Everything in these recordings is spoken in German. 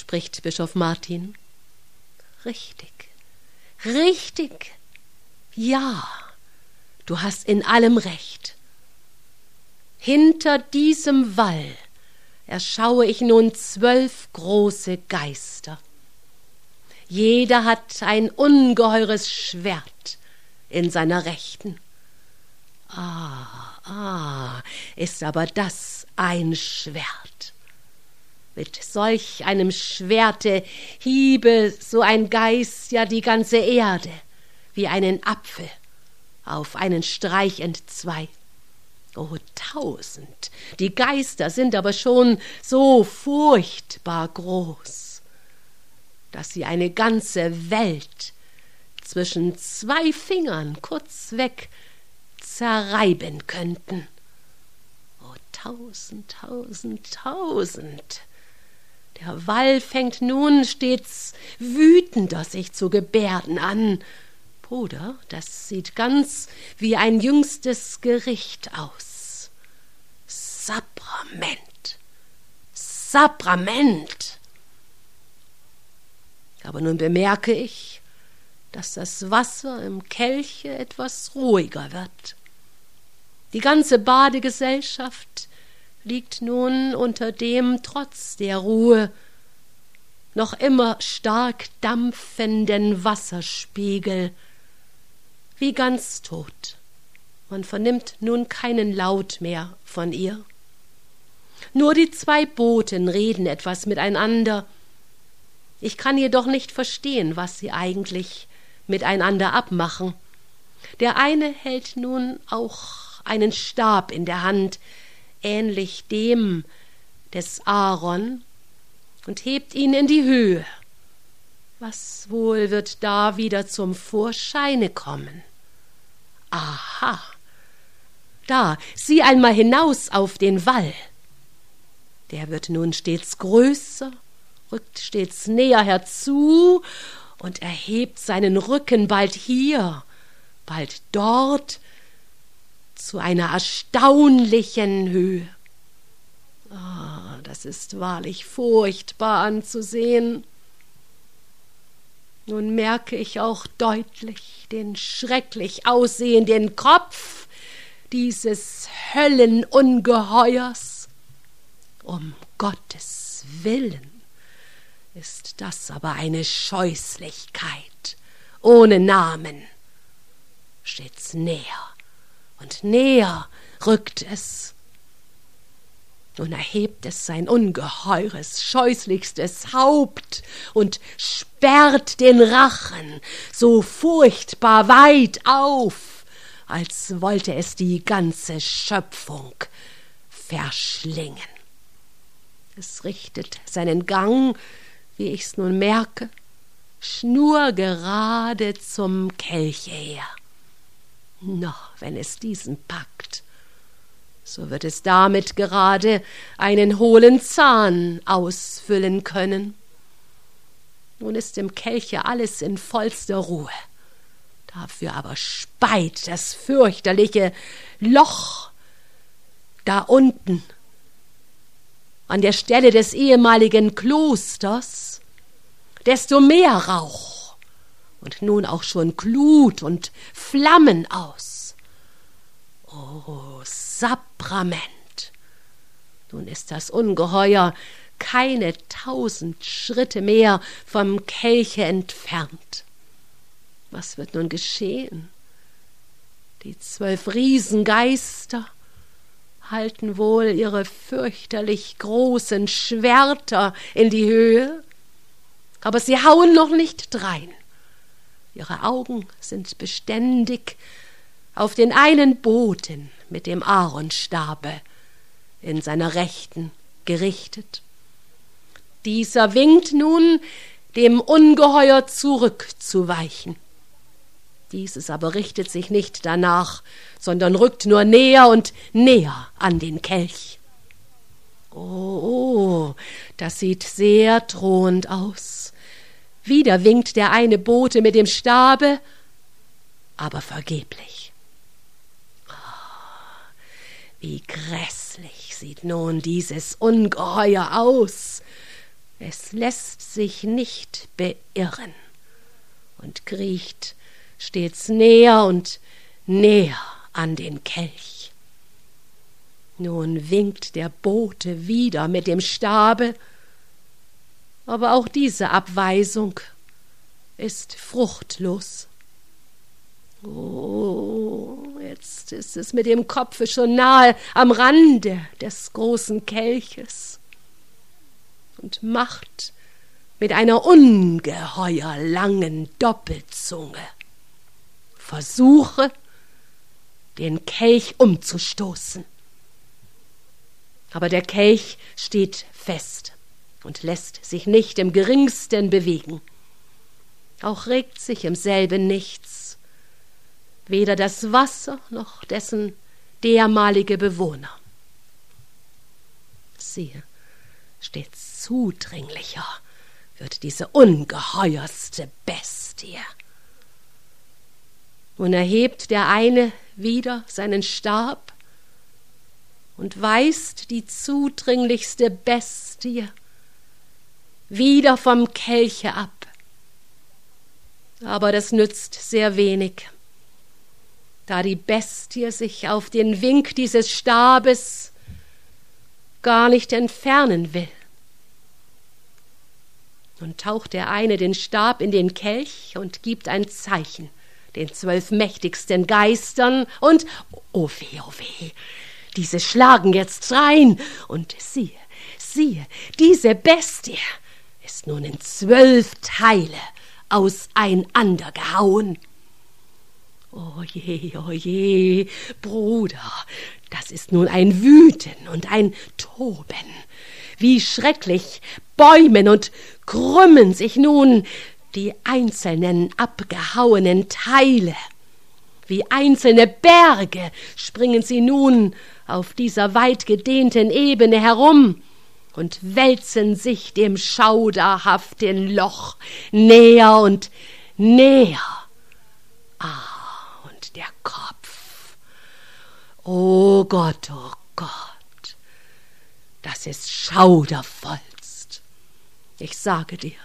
spricht Bischof Martin. Richtig, richtig, ja, du hast in allem recht. Hinter diesem Wall erschaue ich nun 12 große Geister. Jeder hat ein ungeheures Schwert in seiner Rechten. Ist aber das ein Schwert. Mit solch einem Schwerte hiebe so ein Geist ja die ganze Erde wie einen Apfel auf einen Streich entzwei. Oh, 1000, die Geister sind aber schon so furchtbar groß, dass sie eine ganze Welt zwischen 2 Fingern kurzweg zerreiben könnten. Oh, 1000, 1000, 1000. Der Wall fängt nun stets wütender sich zu gebärden an. Bruder, das sieht ganz wie ein jüngstes Gericht aus. Sakrament, Sakrament. Aber nun bemerke ich, dass das Wasser im Kelche etwas ruhiger wird. Die ganze Badegesellschaft liegt nun unter dem trotz der Ruhe noch immer stark dampfenden Wasserspiegel, wie ganz tot. Man vernimmt nun keinen Laut mehr von ihr. Nur die 2 Boten reden etwas miteinander. Ich kann jedoch nicht verstehen, was sie eigentlich miteinander abmachen. Der eine hält nun auch einen Stab in der Hand, ähnlich dem des Aaron, und hebt ihn in die Höhe. Was wohl wird da wieder zum Vorscheine kommen? Aha, da, sieh einmal hinaus auf den Wall. Der wird nun stets größer, rückt stets näher herzu und erhebt seinen Rücken bald hier, bald dort, zu einer erstaunlichen Höhe. Das ist wahrlich furchtbar anzusehen. Nun merke ich auch deutlich den schrecklich aussehenden Kopf dieses Höllenungeheuers. Um Gottes Willen ist das aber eine Scheußlichkeit ohne Namen. Stets näher und näher rückt es. Nun erhebt es sein ungeheures, scheußlichstes Haupt und sperrt den Rachen so furchtbar weit auf, als wollte es die ganze Schöpfung verschlingen. Es richtet seinen Gang, wie ich's nun merke, schnurgerade zum Kelche her. Noch wenn es diesen packt, so wird es damit gerade einen hohlen Zahn ausfüllen können. Nun ist im Kelche alles in vollster Ruhe. Dafür aber speit das fürchterliche Loch da unten an der Stelle des ehemaligen Klosters desto mehr Rauch und nun auch schon Glut und Flammen aus. Oh, Sakrament! Nun ist das Ungeheuer keine 1000 Schritte mehr vom Kelche entfernt. Was wird nun geschehen? Die 12 Riesengeister halten wohl ihre fürchterlich großen Schwerter in die Höhe, aber sie hauen noch nicht drein. Ihre Augen sind beständig auf den einen Boten mit dem Aaronstabe in seiner Rechten gerichtet. Dieser winkt nun, dem Ungeheuer zurückzuweichen. Dieses aber richtet sich nicht danach, sondern rückt nur näher und näher an den Kelch. Oh, das sieht sehr drohend aus. Wieder winkt der eine Bote mit dem Stabe, aber vergeblich. Wie grässlich sieht nun dieses Ungeheuer aus. Es lässt sich nicht beirren und kriecht stets näher und näher an den Kelch. Nun winkt der Bote wieder mit dem Stabe, aber auch diese Abweisung ist fruchtlos. Oh, jetzt ist es mit dem Kopfe schon nahe am Rande des großen Kelches und macht mit einer ungeheuer langen Doppelzunge Versuche, den Kelch umzustoßen. Aber der Kelch steht fest und lässt sich nicht im geringsten bewegen. Auch regt sich im selben nichts, weder das Wasser noch dessen dermalige Bewohner. Siehe, stets zudringlicher wird diese ungeheuerste Bestie. Nun erhebt der eine wieder seinen Stab und weist die zudringlichste Bestie wieder vom Kelche ab. Aber das nützt sehr wenig, da die Bestie sich auf den Wink dieses Stabes gar nicht entfernen will. Nun taucht der eine den Stab in den Kelch und gibt ein Zeichen den 12 mächtigsten Geistern und, oh weh, diese schlagen jetzt rein und siehe, diese Bestie ist nun in 12 Teile auseinandergehauen. Oh je, Bruder, das ist nun ein Wüten und ein Toben. Wie schrecklich bäumen und krümmen sich nun die einzelnen abgehauenen Teile. Wie einzelne Berge springen sie nun auf dieser weit gedehnten Ebene herum und wälzen sich dem schauderhaften Loch näher und näher. Und der Kopf. Oh Gott, das ist schaudervollst. Ich sage dir,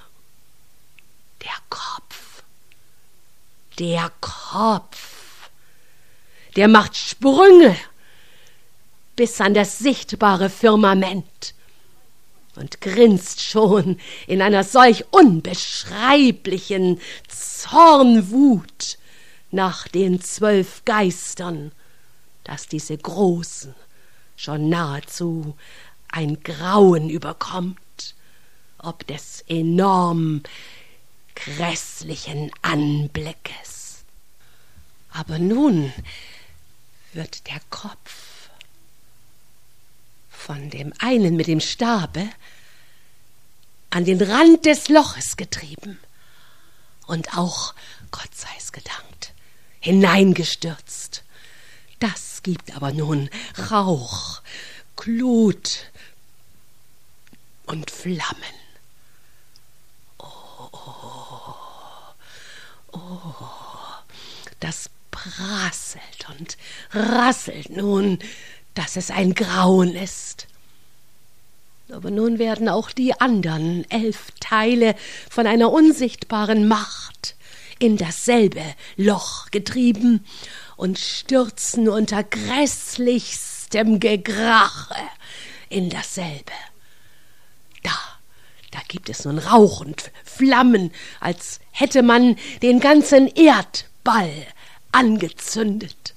der Kopf, der macht Sprünge bis an das sichtbare Firmament und grinst schon in einer solch unbeschreiblichen Zornwut nach den 12 Geistern, dass diese Großen schon nahezu ein Grauen überkommt, ob des enorm grässlichen Anblickes. Aber nun wird der Kopf von dem einen mit dem Stabe an den Rand des Loches getrieben und auch, Gott sei es gedankt, hineingestürzt. Das gibt aber nun Rauch, Glut und Flammen. Das prasselt und rasselt nun, dass es ein Grauen ist. Aber nun werden auch die andern 11 Teile von einer unsichtbaren Macht in dasselbe Loch getrieben und stürzen unter grässlichstem Gegrache in dasselbe. Da gibt es nun Rauch und Flammen, als hätte man den ganzen Erdball angezündet.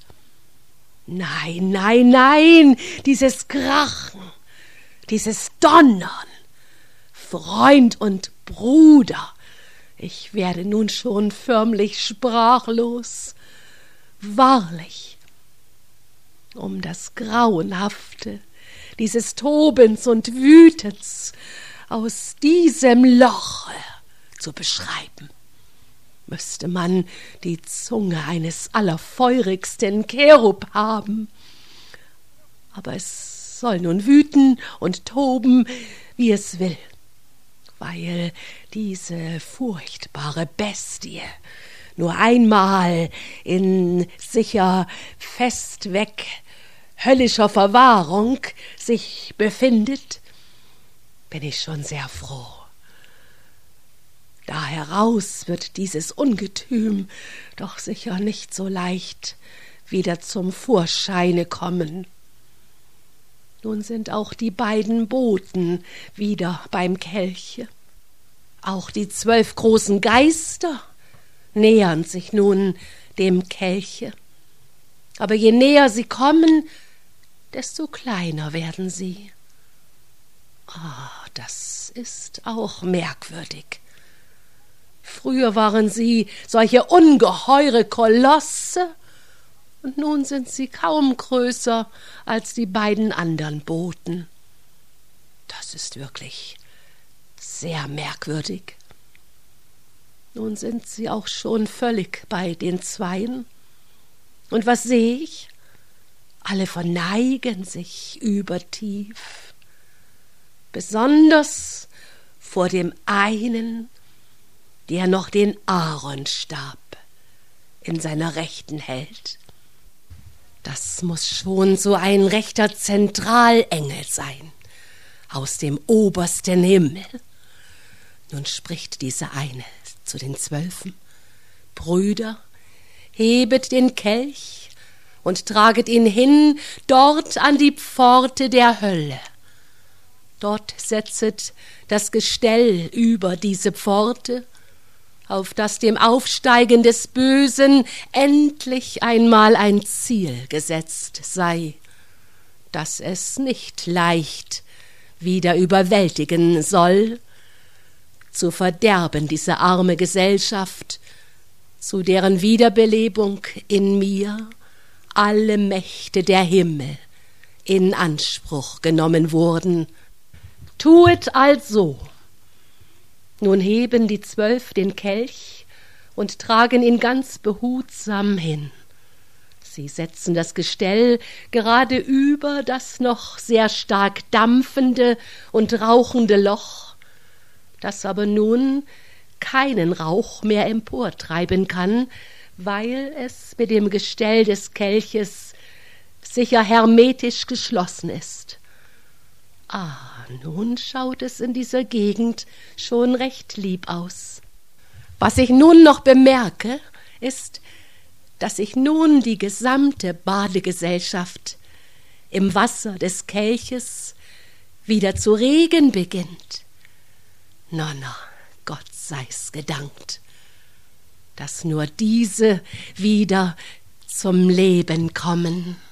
Nein, dieses Krachen, dieses Donnern, Freund und Bruder, ich werde nun schon förmlich sprachlos. Wahrlich, um das Grauenhafte dieses Tobens und Wütens aus diesem Loche zu beschreiben, müsste man die Zunge eines allerfeurigsten Cherub haben. Aber es soll nun wüten und toben, wie es will, weil diese furchtbare Bestie nur einmal in sicher festweg höllischer Verwahrung sich befindet, bin ich schon sehr froh, heraus wird dieses Ungetüm doch sicher nicht so leicht wieder zum Vorscheine kommen. Nun sind auch die beiden Boten wieder beim Kelche. Auch die 12 großen Geister nähern sich nun dem Kelche. Aber je näher sie kommen, desto kleiner werden sie. Das ist auch merkwürdig. Früher waren sie solche ungeheure Kolosse, und nun sind sie kaum größer als die beiden anderen Boten. Das ist wirklich sehr merkwürdig. Nun sind sie auch schon völlig bei den Zweien. Und was sehe ich? Alle verneigen sich übertief, besonders vor dem einen, der noch den Aaronstab in seiner Rechten hält. Das muß schon so ein rechter Zentralengel sein, aus dem obersten Himmel. Nun spricht dieser eine zu den 12: Brüder, hebet den Kelch und traget ihn hin dort an die Pforte der Hölle. Dort setzet das Gestell über diese Pforte, auf das dem Aufsteigen des Bösen endlich einmal ein Ziel gesetzt sei, das es nicht leicht wieder überwältigen soll, zu verderben diese arme Gesellschaft, zu deren Wiederbelebung in mir alle Mächte der Himmel in Anspruch genommen wurden. Tuet also. Nun heben die 12 den Kelch und tragen ihn ganz behutsam hin. Sie setzen das Gestell gerade über das noch sehr stark dampfende und rauchende Loch, das aber nun keinen Rauch mehr emportreiben kann, weil es mit dem Gestell des Kelches sicher hermetisch geschlossen ist. Nun schaut es in dieser Gegend schon recht lieb aus. Was ich nun noch bemerke, ist, dass sich nun die gesamte Badegesellschaft im Wasser des Kelches wieder zu regen beginnt. Na, Gott sei's gedankt, dass nur diese wieder zum Leben kommen.